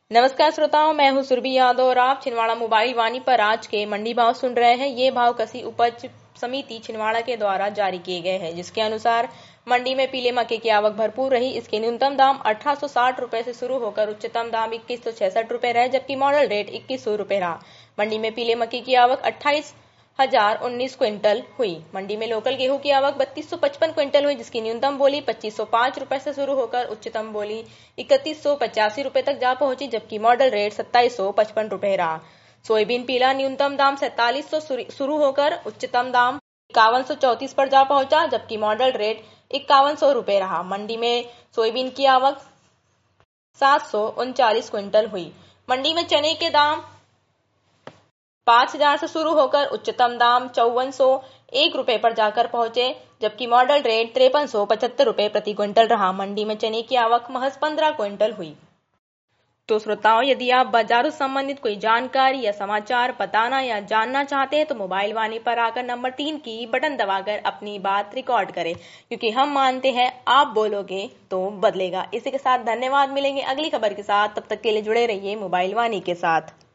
नमस्कार श्रोताओं, मैं हूं सुरभि यादव और आप छिंदवाड़ा मोबाइल वाणी पर आज के मंडी भाव सुन रहे हैं। ये भाव कृषि उपज समिति छिंदवाड़ा के द्वारा जारी किए गए हैं, जिसके अनुसार मंडी में पीले मक्के की आवक भरपूर रही। इसके न्यूनतम दाम 1860 रुपए से शुरू होकर उच्चतम दाम 2166 रुपए रहे, जबकि मॉडल रेट 2100 रुपए रहा। मंडी में पीले मक्के की आवक 28,019 क्विंटल हुई। मंडी में लोकल गेहूं की आवक 3255 क्विंटल हुई, जिसकी न्यूनतम बोली 2505 रुपए से शुरू होकर उच्चतम बोली 3185 रुपए तक जा पहुंची, जबकि मॉडल रेट 2755 रुपए रहा। सोयाबीन पीला न्यूनतम दाम 4700 शुरू होकर उच्चतम दाम 5134 पर जा पहुंचा, जबकि मॉडल रेट 5100 रुपए रहा। मंडी में सोयाबीन की आवक 739 क्विंटल हुई। मंडी में चने के दाम 5000 से शुरू होकर उच्चतम दाम 5401 रुपए पर जाकर पहुंचे, जबकि मॉडल रेट 5375 रुपए प्रति क्विंटल रहा। मंडी में चने की आवक महज 15 क्विंटल हुई। तो श्रोताओं, यदि आप बाजारों से संबंधित कोई जानकारी या समाचार बताना या जानना चाहते हैं तो मोबाइल वाणी पर आकर नंबर 3 की बटन दबाकर अपनी बात रिकॉर्ड करें, क्योंकि हम मानते हैं आप बोलोगे तो बदलेगा। इसी के साथ धन्यवाद। मिलेंगे अगली खबर के साथ, तब तक के लिए जुड़े रहिए मोबाइल वाणी के साथ।